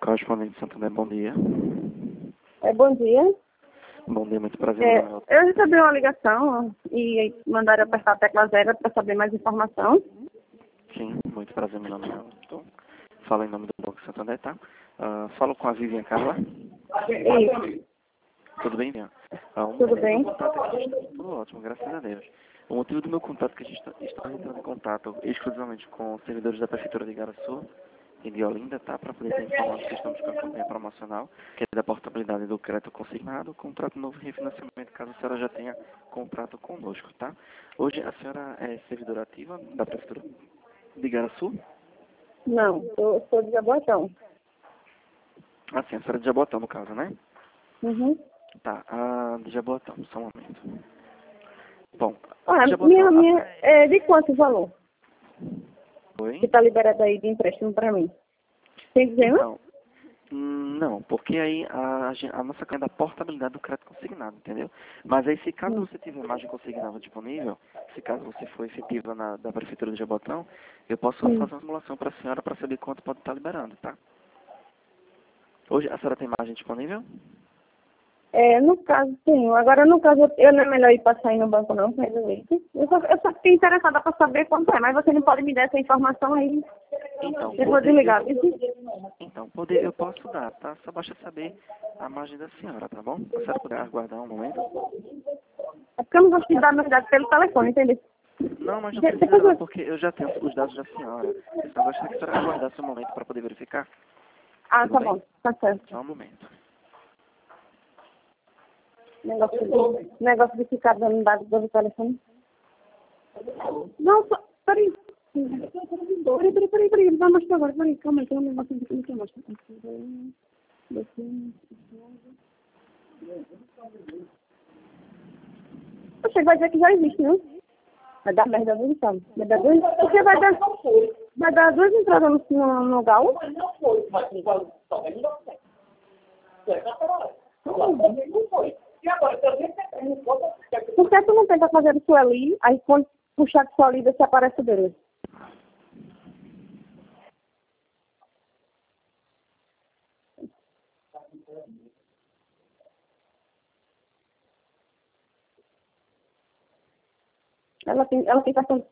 Correspondente Santander, bom dia. Bom dia. Bom dia, muito prazer. Eu recebi uma ligação e mandaram apertar a tecla 0 para saber mais informação. Sim, muito prazer, meu nome é Elton. Falo em nome do Banco Santander, tá? Falo com a Vivian Carla. Isso. Tudo bem, Vivian? Tudo bem? Tudo ótimo, graças a Deus. O motivo do meu contato é que a gente está entrando em contato exclusivamente com servidores da Prefeitura de Igaraçu e de Olinda, tá? Para poder ter informado que estamos com a campanha promocional, que é da portabilidade do crédito consignado, contrato novo e refinanciamento, caso a senhora já tenha contrato conosco, tá? Hoje a senhora é servidora ativa da Prefeitura de Igaraçu? Não, eu sou de Jaboatão. Ah, sim, a senhora é de Jaboatão, no caso, né? Uhum. Tá, de Jaboatão, só um momento. Bom, Minha, Jaboatão... é de quanto o valor Oi? que está liberado aí de empréstimo para mim? Tem dizendo? Então, não, porque aí a nossa campanha é da portabilidade do crédito consignado, entendeu? Mas aí, se caso você tiver margem consignada disponível, se caso você for efetiva da Prefeitura de Jabotão, eu posso fazer uma simulação para a senhora para saber quanto pode estar liberando, tá? Hoje a senhora tem margem disponível? No caso, sim. Agora, no caso, eu não é melhor ir passar aí no banco, não, para resolver isso. Eu só fiquei interessada para saber quanto é, mas você não pode me dar essa informação aí. Então, Eu vou desligar. eu posso dar, tá? Só basta saber a margem da senhora, tá bom? A senhora puder aguardar um momento? É porque eu não gosto de dar meus dados pelo telefone, entendeu? Não, mas não precisa não, porque eu já tenho os dados da senhora. Eu só gostaria que a senhora aguardasse um momento para poder verificar. Ah, Tudo tá bem? bom. Tá certo. Só um momento. Negócio de ficar dando dados do telefone. Não, só... Peraí. Peraí. Vai mostrar agora. Peraí, calma aí. Tem um negócio aqui que eu mostro. Você vai dizer que já existe, não? Vai dar merda dois, sabe? Vai dar dois... Porque vai dar duas entradas no galo. Não foi, mas o galo também não deu certo. Não foi. E agora, também por que tu não tenta fazer isso ali, aí quando puxar isso ali, vê se aparece o dele? Ela tem cartão de